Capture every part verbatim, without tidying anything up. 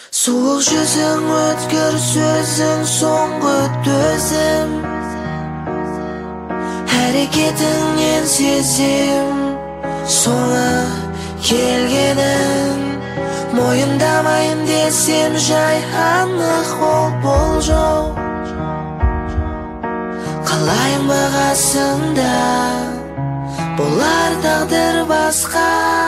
Суық жүзің өткір сөзің соңғы төзім, әрекетіңнен сезем соңы келгенін. Мойындамайын десем жай анық ол болжау, қалайын бағасында болар тағдыр басқа.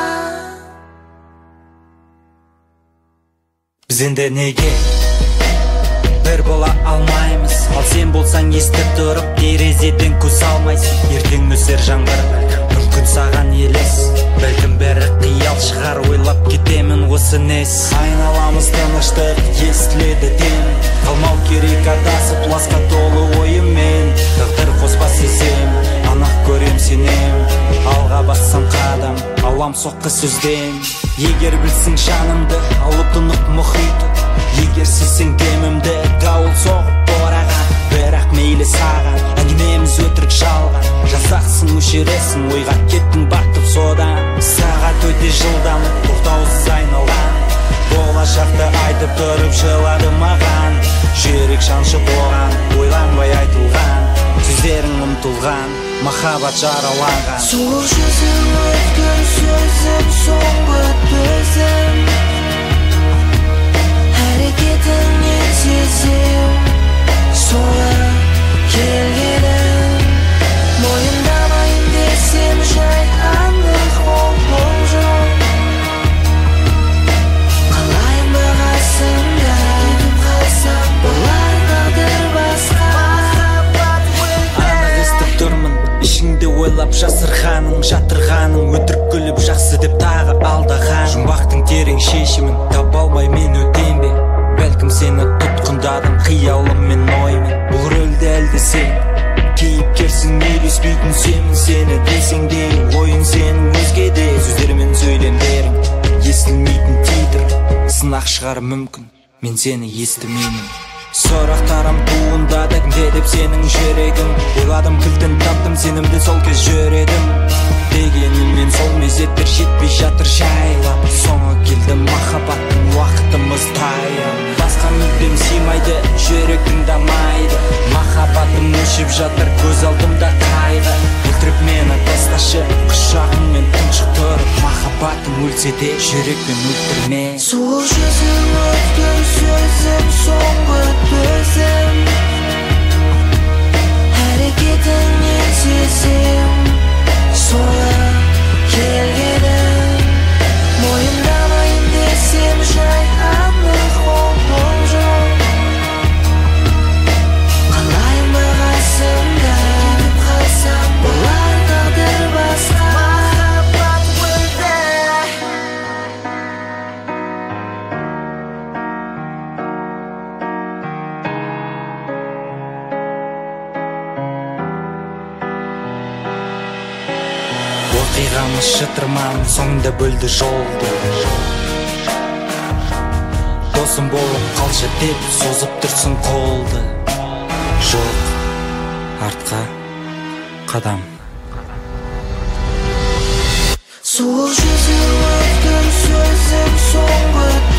Біз енді неге бір бола алмаймыз? Ал сен болсаң естіп тұрып терезеден көз алмайсың. Ертең өсер жаңбыр, мүмкін саған елес, бәлкім бәрі қиял шығар, ойлап кетемін осы нес. Айналамыз тыныштық, естіледі дем, қалмау керек адасып ласқа толы ойыммен. Тағдыр қоспа сезем, анық көрем сенем, алға бассам қадам, алам соққы сөзден. Егер білсің жанымды, алып тұнық мұхит, егер сезсең демімді, дауыл соғып бораған. Бірақ мейлі саған, әңгімеміз өтірік жалған, жасақсың өшересің, ойға кеттің бақтып содан. Сағат өте жылдам, тоқтаусыз айналған, болашақты айтып тұрып жылады маған. Жүрек шаншып оған, ойланбай айтылған сөздерің ұмтылған, махаббат жараланған. Суық жүзің өткір сөзім соңғы төзім, әрекетіңнен сезем соңы келгенін. Мойындамайын десем жай анық ол болжау, қалайын бағасында кетіп қалсам болар тағдыр басқа. Анық естіп тұрмын, ішіңде ойлап жасырғаның, жатырғаның, өтірік күліп жақсы деп тағы алдаған. Жұмбақтың терең шешімін таба алмай мен өтем бе? Бәлкім сені тұтқындадым қиялым мен оймен. Бұл рөлді әлде сен кейіпкерсің, үйлеспейтін сенмін. Сені десең де ойын сенің өзгеде, сөздермен сөйлемдерің естілмейтін титр. Сынақ шығар мүмкін, мен сені естімеймін. Сұрақтарым туындады, кімде деп сенің жүрегің. Ойладым, кілтін таптым, сенімді сол кез жүредім. Дегеніммен сол мезеттер жетпей жатыр жайлап. Соңы келді махаббаттың, уақытымыз таяу. Басқа мүлдем сыймайды, жүрек тыңдамайды. Махаббатым өшіп жатыр, көз алдымда қайғы. Өлтіріп мені тасташы, құшағыңмен тұншықтырып. Махаббатым өлсе де жүрекпен өлтірме. Суық жүзің өткір сөзім соңғы төзім, әрекетіңнен сезем соңы келгенін. Мойындамайын десем жай анық ол болжау, қалайын бағасында кетіп қалсам болар тағдыр басқа. Оқиғамыз шытырман, соңында бөлді жолды. Досым болып қалшы деп созып тұрсың қолды. Жоқ, артқа қадам. Суық жүзің өткір сөзім соңғы